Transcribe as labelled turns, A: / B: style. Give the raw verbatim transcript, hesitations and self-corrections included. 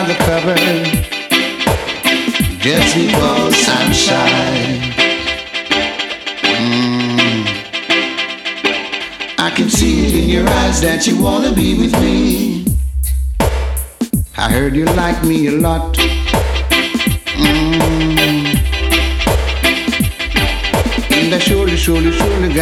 A: by the cover, just because I'm shy. Mm. I can see it in your eyes that you wanna be with me. I heard you like me a lot. Mm. And I surely, surely, surely got